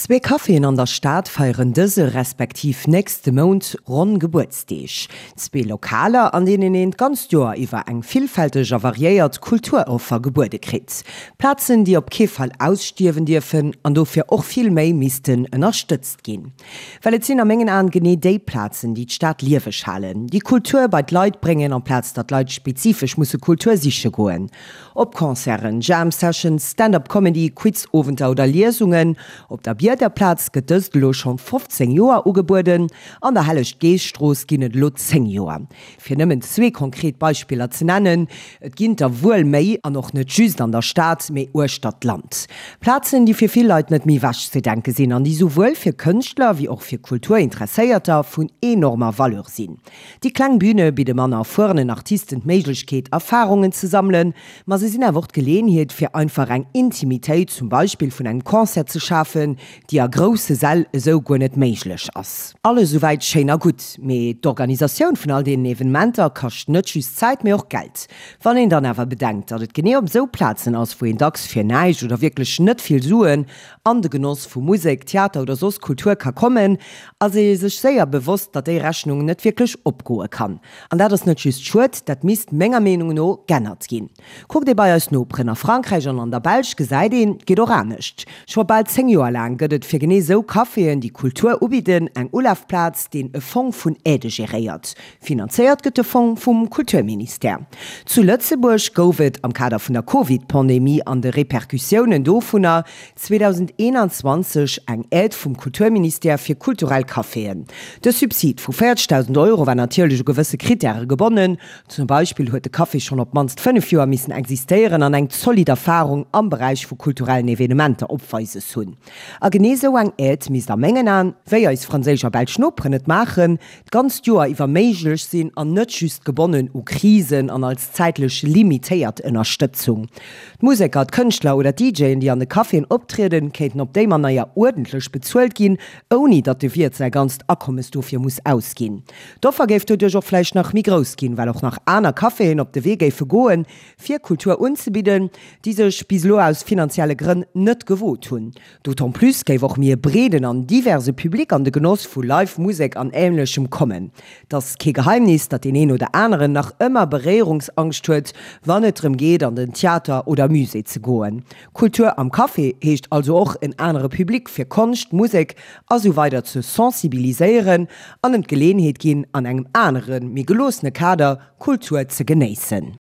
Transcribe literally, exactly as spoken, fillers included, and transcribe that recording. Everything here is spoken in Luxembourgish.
Zwei Kaffeen an der Stadt feiern dëse respektiv nächste Mond rund Geburtstag. Zwei Lokale, an denen en ganz Jahr iwwer eng vielfältiger variiert Kulturoffer Geburte krit. Platzen, die op keinen Fall ausstiwen dürfen, an dofir och viel méi missten unterstützt gin. Weil et sinn a Mengen an gene déi Platzen, die d'Stadt liewech hallen. Die Kultur bei Leiit bringen an Platz, dat Leiit spezifisch musse Kultur sicher goen. Ob Konzern, Jam-Sessions, Stand-up-Comedy, Quizoventer oder Lesungen, ob der Bier der Platz gedëst lo schon fünfzehn Joer ugeburden, an der Hellech Geestroos ginnet lo zehn Joer. Fir nëmmen zwei konkret Beispieler ze nennen, et ginnt der wohl méi an noch net just an der Stadt méi Urstadt Land. Platzen, die fir viel Leiit net mi wasch ze denke sinn, an die sowohl fir Künstler wie auch fir Kulturinteresséierter vun enormer Valeur sinn. Die Klangbühne biete man a vornen Artisten d'Méiglechkeet Erfahrungen zu sammeln, ma se sinn erwort Gelegenheet fir einfach eng Intimitéit zum Beispiel vun einem Konzert zu schaffen, die a grosse Saal so gut net méiglech ass. Alle soweit scheiner gut, me d'Organisaun vun all den Evenementer kascht net just Zeit mé och Geld. Wann en dann awer bedenkt, dat et genee op so Platzen ass wo en dacks fir neich oder wirklich net viel suen, an de Genoss vu Musik, Theater oder sos Kultur ka kommen, as se sech séier bewusst, dat déi Rechnung net wirklich opgoe kann. An dat ass net just schut, dat mist méger Menungen no gennert gin. Guck de bei eus no Brenner Frankreich an an der Belsch gesäiden, geht or anecht. Schwa bald zehn Joer lang gëtt fir genee so Kaffeen die Kultur ubiden eng Olafplatz den e Fonds vun Äde geréiert. Finanziert gëtt de Fonds vum Kulturminister. Zu Lëtzeburg goufet am Kader vun der Covid-Pandemie an de Reperkussionen do vunner zwanzig einundzwanzig eng Äd vum Kulturminister fir kulturell Kaffeen. De Subsid vu vierzigtausend Euro war natürlich gewisse Kriterien gebonnen. Zum Beispiel huet de Kaffee schon op manst fünf Joer missen existieren an eng solide Erfahrung am Bereich vu kulturellen Evenementer opweise hunn. A genese eng Äd mis der Mengen an, wéi als Franzéger Bel schnoppren net machen, ganz Joer iwwer méiglech sinn an net just gebonnen u Krisen an als zeitlech limitéiert Unterstützung. Musiker, Künstler oder D Js, die an de Kaffeen optreden, käten op déi man ja ordentlich bezuelt gin, oni dat de Wirt sei ganz Akkommes dofir muss ausgin. Do vergeft du Dich auch fleich nach mi groß gin, weil auch nach aner Kaffeen op de Wege vergoen, fir Kultur unzubieden, die sech bislo aus finanzielle Grinn net gewot hun. D'autant plus geif auch mir Breden an diverse Publik an de Genoss vu Live-Musik an ähnlichem kommen. Das ke Geheimnis, dat den een oder anderen nach immer Berehrungsangst huet, wann et drum geht, an den Theater oder Muse zu goen. Kultur am Kaffee hecht also auch in andere Publik fir Kunst, Musik, also weiter zu sensibilisieren, an den Gelegenheit gin an engem anderen, mi gelosene Kader Kultur zu genießen.